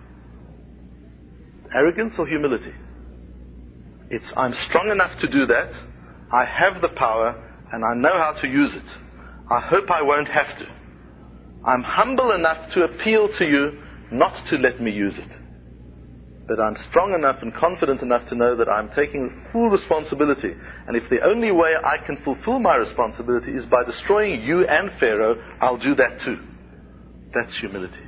Arrogance or humility? It's, I'm strong enough to do that. I have the power, and I know how to use it. I hope I won't have to. I'm humble enough to appeal to you not to let me use it. But I'm strong enough and confident enough to know that I'm taking full responsibility. And if the only way I can fulfill my responsibility is by destroying you and Pharaoh, I'll do that too. That's humility.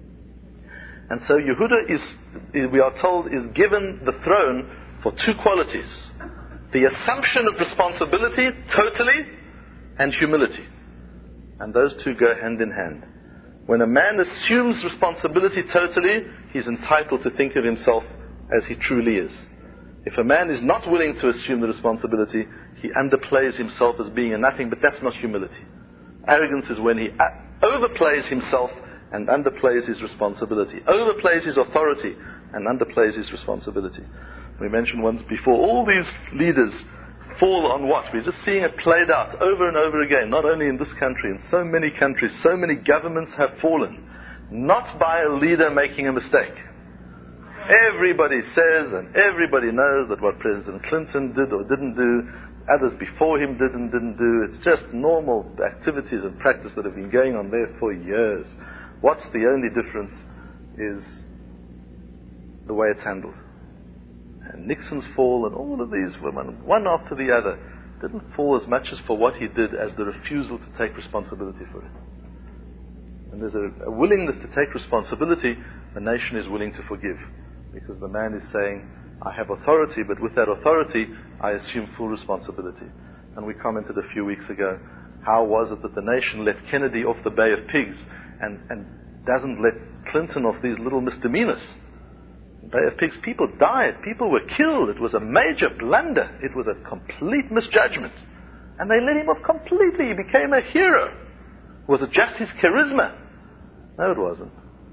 And so Yehuda we are told, is given the throne for 2 qualities. The assumption of responsibility totally, and humility. And those two go hand in hand. When a man assumes responsibility totally, he's entitled to think of himself as he truly is. If a man is not willing to assume the responsibility, he underplays himself as being a nothing, but that's not humility. Arrogance is when he overplays himself and underplays his responsibility. Overplays his authority and underplays his responsibility. We mentioned once before, all these leaders fall on what? We're just seeing it played out over and over again, not only in this country, in so many countries. So many governments have fallen, not by a leader making a mistake. Everybody says and everybody knows that what President Clinton did or didn't do, others before him did and didn't do. It's just normal activities and practice that have been going on there for years. What's the only difference is the way it's handled. And Nixon's fall and all of these women, one after the other, didn't fall as much as for what he did as the refusal to take responsibility for it. And there's a willingness to take responsibility, the nation is willing to forgive. Because the man is saying, I have authority, but with that authority, I assume full responsibility. And we commented a few weeks ago, how was it that the nation let Kennedy off the Bay of Pigs and doesn't let Clinton off these little misdemeanors? Bay of Pigs, people died, people were killed. It was a major blunder. It was a complete misjudgment. And they let him off completely. He became a hero. Was it just his charisma? No, it wasn't.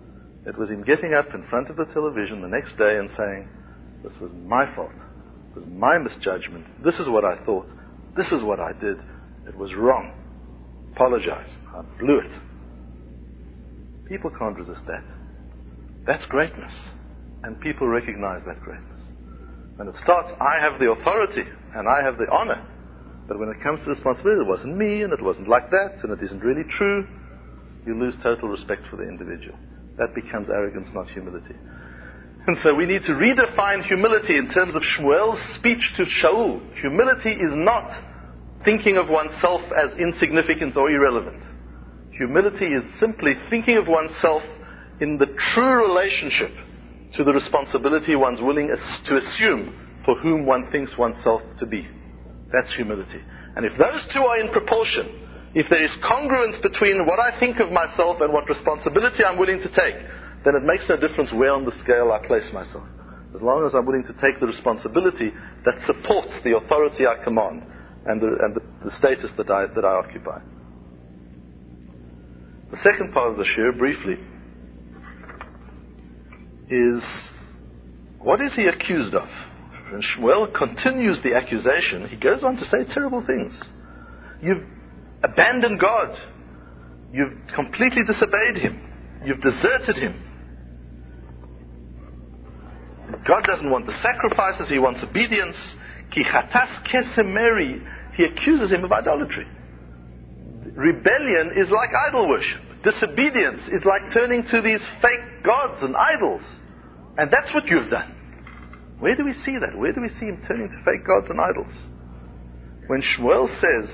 It was him getting up in front of the television the next day and saying, this was my fault. It was my misjudgment. This is what I thought. This is what I did. It was wrong. Apologize. I blew it. People can't resist that. That's greatness. And people recognize that greatness. When it starts, I have the authority and I have the honor. But when it comes to responsibility, it wasn't me and it wasn't like that and it isn't really true, you lose total respect for the individual. That becomes arrogance, not humility. And so we need to redefine humility in terms of Shmuel's speech to Shaul. Humility is not thinking of oneself as insignificant or irrelevant. Humility is simply thinking of oneself in the true relationship to the responsibility one's willing to assume for whom one thinks oneself to be. That's humility. And if those two are in proportion, if there is congruence between what I think of myself and what responsibility I'm willing to take, then it makes no difference where on the scale I place myself. As long as I'm willing to take the responsibility that supports the authority I command and the status that I occupy. The second part of the shir, briefly, is what is he accused of? When Shmuel continues the accusation, he goes on to say terrible things. You've abandoned God. You've completely disobeyed Him. You've deserted Him. God doesn't want the sacrifices, He wants obedience. Ki chatas kesemeri, He accuses him of idolatry. Rebellion is like idol worship. Disobedience is like turning to these fake gods and idols. And that's what you've done. Where do we see that? Where do we see him turning to fake gods and idols? When Shmuel says,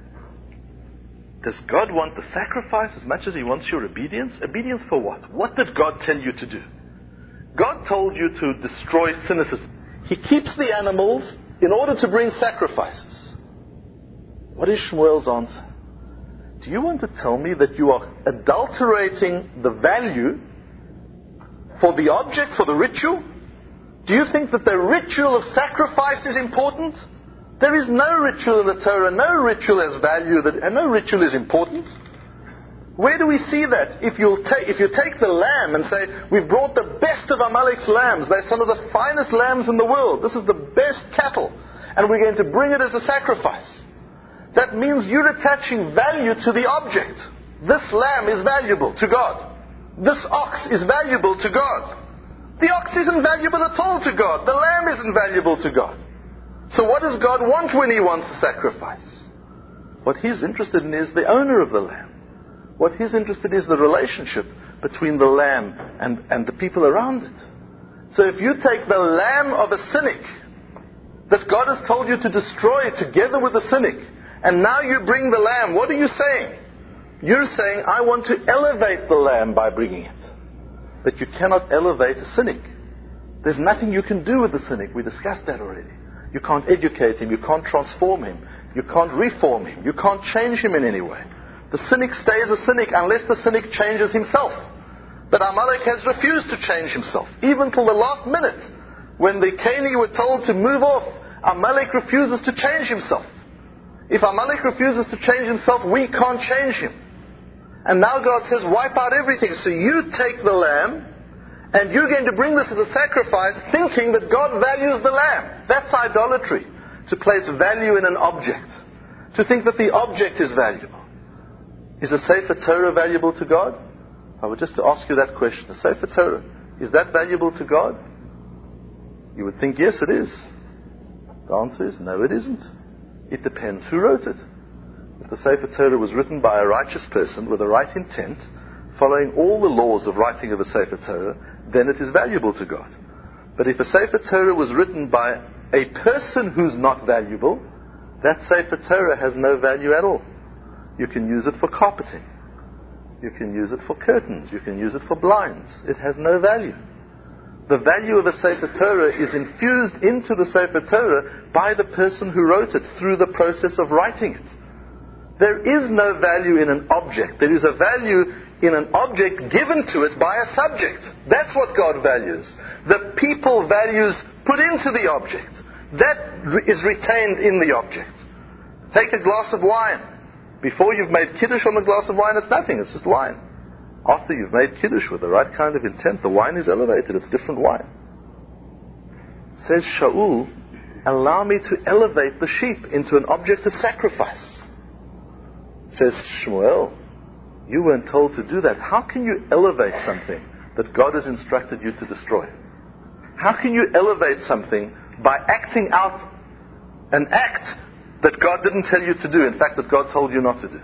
does God want the sacrifice as much as He wants your obedience? Obedience for what? What did God tell you to do? God told you to destroy cynicism. He keeps the animals in order to bring sacrifices. What is Shmuel's answer? Do you want to tell me that you are adulterating the value for the object, for the ritual? Do you think that the ritual of sacrifice is important? There is no ritual in the Torah, no ritual has value, and no ritual is important. Where do we see that? If you take the lamb and say, we've brought the best of Amalek's lambs, they're some of the finest lambs in the world, this is the best cattle, and we're going to bring it as a sacrifice. That means you're attaching value to the object. This lamb is valuable to God. This ox is valuable to God. The ox isn't valuable at all to God. The lamb isn't valuable to God. So what does God want when He wants a sacrifice? What He's interested in is the owner of the lamb. What He's interested in is the relationship between the lamb and the people around it. So if you take the lamb of a cynic that God has told you to destroy together with the cynic, and now you bring the lamb, what are you saying? You're saying, I want to elevate the lamb by bringing it. But you cannot elevate a cynic. There's nothing you can do with the cynic. We discussed that already. You can't educate him. You can't transform him. You can't reform him. You can't change him in any way. The cynic stays a cynic unless the cynic changes himself. But Amalek has refused to change himself. Even till the last minute, when the Keni were told to move off, Amalek refuses to change himself. If Amalek refuses to change himself, we can't change him. And now God says, wipe out everything. So you take the lamb, and you're going to bring this as a sacrifice, thinking that God values the lamb. That's idolatry. To place value in an object. To think that the object is valuable. Is a Sefer Torah valuable to God? I would just ask you that question. A Sefer Torah, is that valuable to God? You would think, yes, it is. The answer is, no, it isn't. It depends who wrote it. If the Sefer Torah was written by a righteous person with the right intent, following all the laws of writing of a Sefer Torah, then it is valuable to God. But if a Sefer Torah was written by a person who's not valuable, that Sefer Torah has no value at all. You can use it for carpeting. You can use it for curtains. You can use it for blinds. It has no value. The value of a Sefer Torah is infused into the Sefer Torah by the person who wrote it through the process of writing it. There is no value in an object. There is a value in an object given to it by a subject. That's what God values. The people values put into the object. That is retained in the object. Take a glass of wine. Before you've made kiddush on the glass of wine, it's nothing. It's just wine. After you've made Kiddush with the right kind of intent, the wine is elevated. It's different wine. Says Shaul, allow me to elevate the sheep into an object of sacrifice. Says Shmuel, you weren't told to do that. How can you elevate something that God has instructed you to destroy? How can you elevate something by acting out an act that God didn't tell you to do, in fact that God told you not to do?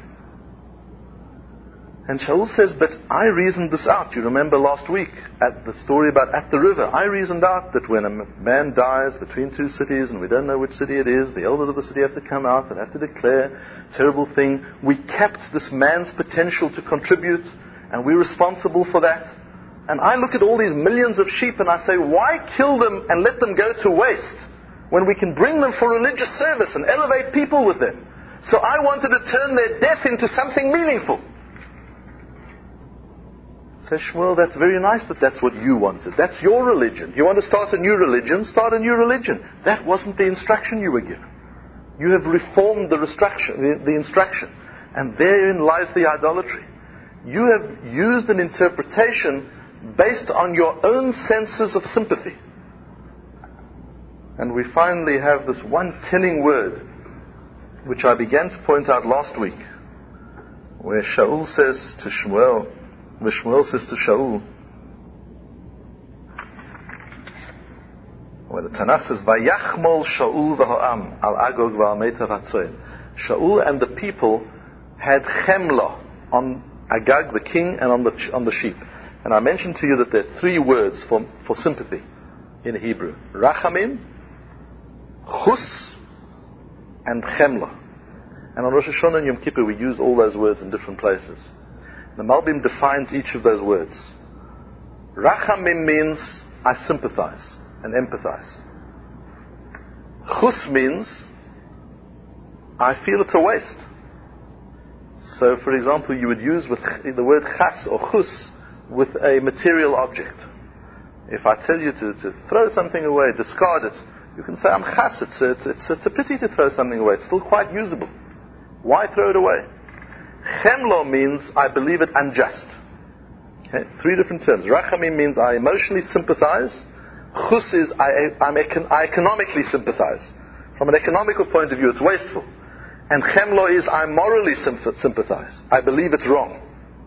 And Shaul says, but I reasoned this out. You remember last week at the story about at the river. I reasoned out that when a man dies between two cities and we don't know which city it is, the elders of the city have to come out and have to declare, terrible thing. We kept this man's potential to contribute and we're responsible for that. And I look at all these millions of sheep and I say, why kill them and let them go to waste when we can bring them for religious service and elevate people with them? So I wanted to turn their death into something meaningful. Says Shmuel, that's very nice that that's what you wanted. That's your religion. You want to start a new religion? Start a new religion. That wasn't the instruction you were given. You have reformed the instruction. And therein lies the idolatry. You have used an interpretation based on your own senses of sympathy. And we finally have this one telling word, which I began to point out last week, where Shaul says to Shmuel, where Shmuel says to Shaul, where the Tanakh says, Vayachmol Shaul v'ha'am al Agog v'al-Meitav HaTzoyim. Shaul and the people had chemla on Agag, the king, and on the sheep. And I mentioned to you that there are three words for sympathy in Hebrew. Rachamim, chus, and chemla. And on Rosh Hashanah and Yom Kippur we use all those words in different places. The Malbim defines each of those words. Rachamim means I sympathize and empathize. Chus means I feel it's a waste. So, for example, you would use with the word chas or chus with a material object. If I tell you to throw something away, discard it, you can say, I'm chas, it's a pity to throw something away. It's still quite usable. Why throw it away? Chemlo means I believe it unjust. Okay? Three different terms. Rachamim means I emotionally sympathize. Chus is I economically sympathize. From an economical point of view, it's wasteful. And chemlo is I morally sympathize. I believe it's wrong.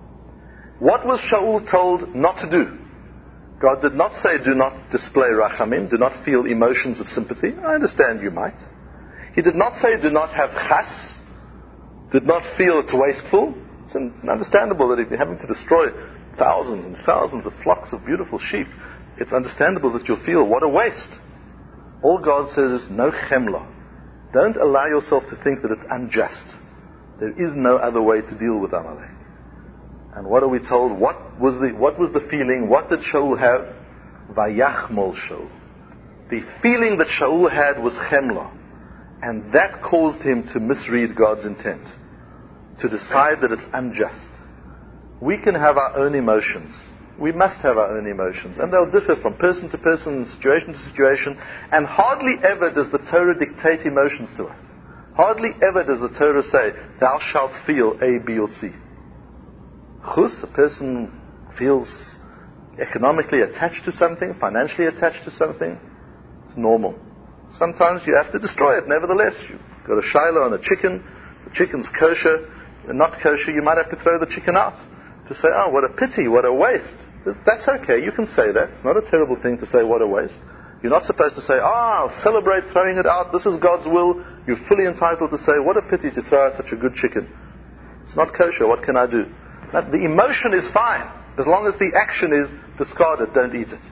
What was Shaul told not to do? God did not say do not display rachamim, do not feel emotions of sympathy. I understand you might. He did not say do not have chas, did not feel it's wasteful. It's understandable that if you're having to destroy thousands and thousands of flocks of beautiful sheep, it's understandable that you'll feel what a waste. All God says is no chemla. Don't allow yourself to think that it's unjust. There is no other way to deal with Amalek. And what are we told? What was the feeling? What did Shaul have? Vayachmol Shaul. The feeling that Shaul had was chemla. And that caused him to misread God's intent. To decide that it's unjust. We can have our own emotions. We must have our own emotions. And they'll differ from person to person, situation to situation. And hardly ever does the Torah dictate emotions to us. Hardly ever does the Torah say, thou shalt feel A, B, or C. Chus, a person feels economically attached to something, financially attached to something. It's normal. Sometimes you have to destroy it, nevertheless. You've got a shiloh on a chicken, the chicken's kosher, not kosher, you might have to throw the chicken out. To say, oh, what a pity, what a waste. That's okay, you can say that. It's not a terrible thing to say, what a waste. You're not supposed to say, I'll celebrate throwing it out, this is God's will. You're fully entitled to say, what a pity to throw out such a good chicken. It's not kosher, what can I do? Now, the emotion is fine, as long as the action is discard it, don't eat it.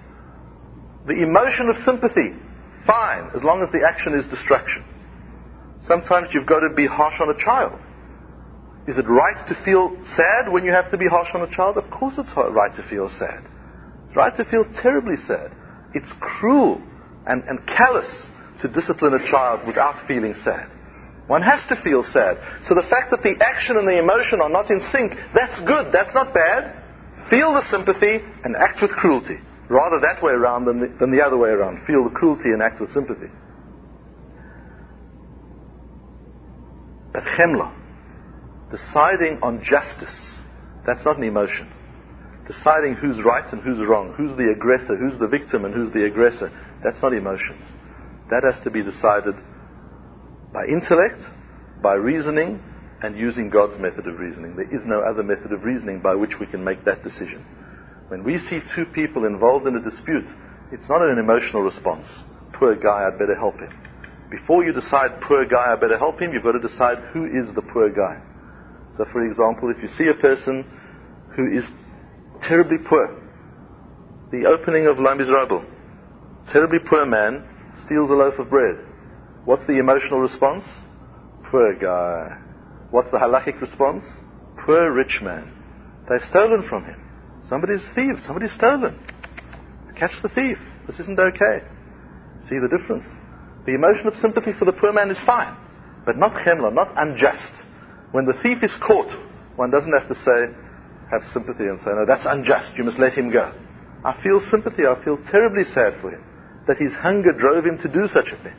The emotion of sympathy, fine, as long as the action is destruction. Sometimes you've got to be harsh on a child. Is it right to feel sad when you have to be harsh on a child? Of course it's right to feel sad. It's right to feel terribly sad. It's cruel and callous to discipline a child without feeling sad. One has to feel sad. So the fact that the action and the emotion are not in sync, that's good, that's not bad. Feel the sympathy and act with cruelty. Rather that way around than the other way around. Feel the cruelty and act with sympathy. But chemla, deciding on justice, that's not an emotion. deciding who's right and who's wrong, who's the aggressor, who's the victim and who's the aggressor. That's not emotions. That has to be decided by intellect, by reasoning, and using God's method of reasoning. There is no other method of reasoning by which we can make that decision. When we see two people involved in a dispute, it's not an emotional response. Poor guy, I'd better help him. Before you decide, poor guy, I better help him, you've got to decide who is the poor guy. So for example, if you see a person who is terribly poor, the opening of La Miserable, terribly poor man steals a loaf of bread. What's the emotional response? Poor guy. What's the halachic response? Poor rich man. They've stolen from him. Somebody's thieved. Somebody's stolen. Catch the thief. This isn't okay. See the difference? The emotion of sympathy for the poor man is fine, but not chemla, not unjust. When the thief is caught, one doesn't have to say, have sympathy and say, no, that's unjust. You must let him go. I feel sympathy. I feel terribly sad for him that his hunger drove him to do such a thing.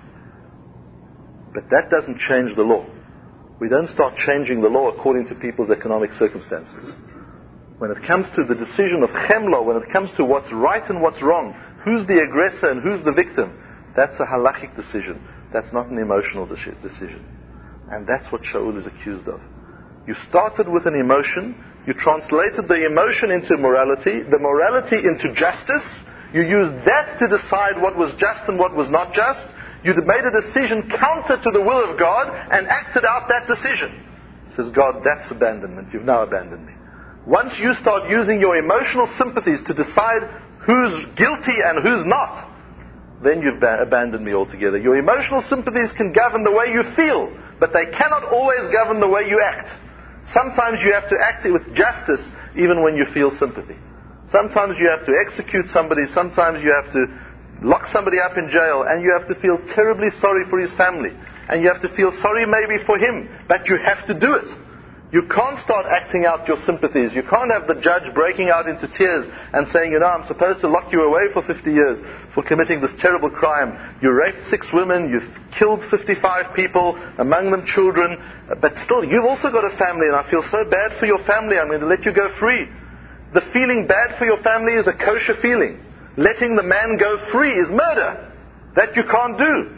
But that doesn't change the law. We don't start changing the law according to people's economic circumstances. When it comes to the decision of chemla, when it comes to what's right and what's wrong, who's the aggressor and who's the victim, that's a halachic decision. That's not an emotional decision. And that's what Shaul is accused of. You started with an emotion, you translated the emotion into morality, the morality into justice, you used that to decide what was just and what was not just, you made a decision counter to the will of God and acted out that decision. Says God, that's abandonment. You've now abandoned me. Once you start using your emotional sympathies to decide who's guilty and who's not, then you've abandoned me altogether. Your emotional sympathies can govern the way you feel, but they cannot always govern the way you act. Sometimes you have to act with justice even when you feel sympathy. Sometimes you have to execute somebody, sometimes you have to lock somebody up in jail, and you have to feel terribly sorry for his family. And you have to feel sorry maybe for him, but you have to do it. You can't start acting out your sympathies. You can't have the judge breaking out into tears and saying, I'm supposed to lock you away for 50 years for committing this terrible crime. You raped 6 women, you've killed 55 people, among them children, but still, you've also got a family, and I feel so bad for your family, I'm going to let you go free. The feeling bad for your family is a kosher feeling. Letting the man go free is murder. That you can't do.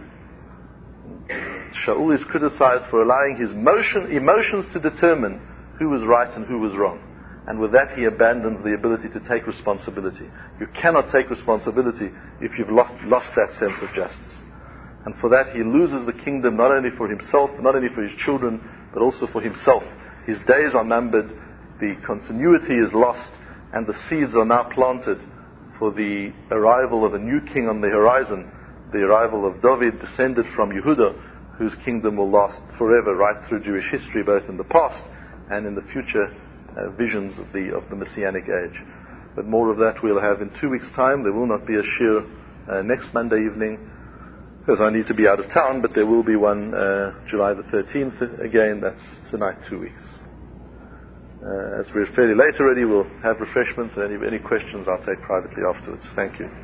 Shaul is criticized for allowing his emotions to determine who was right and who was wrong. And with that he abandons the ability to take responsibility. You cannot take responsibility if you've lost that sense of justice. And for that he loses the kingdom not only for himself, not only for his children, but also for himself. His days are numbered, the continuity is lost, and the seeds are now planted for the arrival of a new king on the horizon, the arrival of David, descended from Yehuda, whose kingdom will last forever, right through Jewish history, both in the past and in the future visions of the Messianic age. But more of that we'll have in 2 weeks' time. There will not be a shir next Monday evening, because I need to be out of town, but there will be one July the 13th again. That's tonight, 2 weeks. As we're fairly late already, we'll have refreshments, and any questions I'll take privately afterwards. Thank you.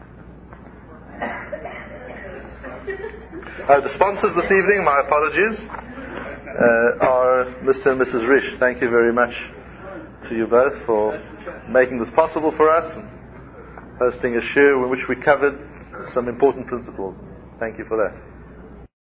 The sponsors this evening, my apologies, are Mr. and Mrs. Rish. Thank you very much to you both for making this possible for us and hosting a shir in which we covered some important principles. Thank you for that.